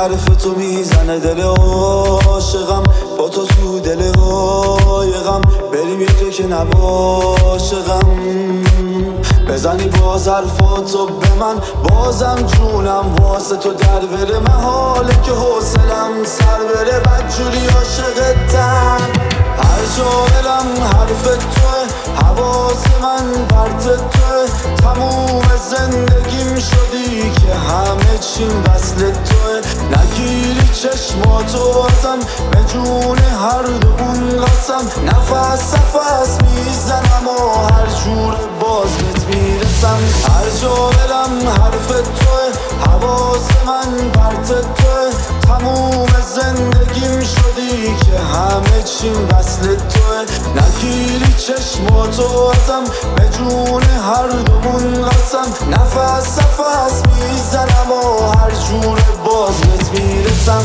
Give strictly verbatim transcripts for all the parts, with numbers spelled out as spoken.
حرف تو میزنه دل عاشقم، با تو تو دل قایقم، بریم یه جا که نباشه غم. بزنی باز حرفاتو به من، بازم جونم واسه تو در بره، محاله که حوصلم سر بره، بدجوری عاشقتم. هر جا برم حرف توه، حواس من پرت توه، تموم زندگیم شدی که همه چیم وصل توه. نگیری چشماتو ازم، به جون هر دومون قسم، نفس نفس میزنم و هر جور باز بهت میرسم. هر جا برم حرف توه، حواس من پرت توه، تموم زندگیم شدی که همه چیم وصل توه. نگیری چشماتو ازم، به جون هر دومون قسم، نفس نفس میزنم و هر جور باز بهت میرسم.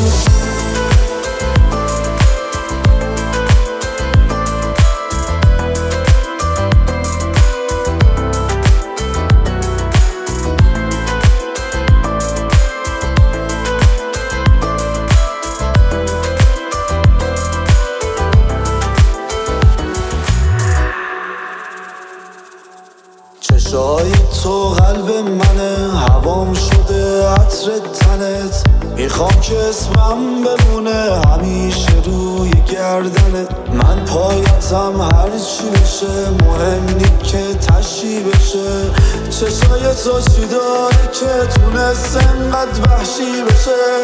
چشای تو قلب منه، هوام شده عطر تنت، میخوام که اسمم بمونه همیشه روی گردنت. من پایتم هرچی بشه، مهم نی که تشی بشه. چشای تو چی داره که تونست انقدر وحشی بشه؟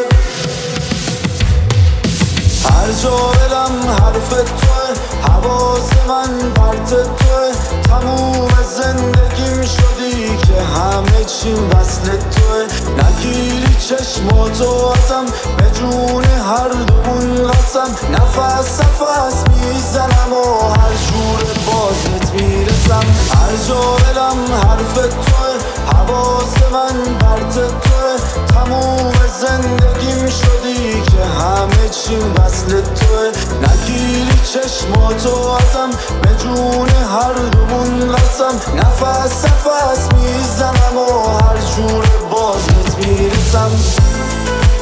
هر جا برم حرف توه، حواس من پرت توه، تموم زندگیم شدی که همه چیم وصل توه. نگیری چشماتو ازم، به جون هر دومون قسم، نفس نفس میزنم و هر جور بازت میرسم. هر جا برم حرف توه، حواس من پرت توه، تموم زندگیم شدی که همه چیم وصل توه. نگیری چشماتو ازم، به جون هر دومون قسم، نفس نفس میزنم و هر جور باز بهت میرسم.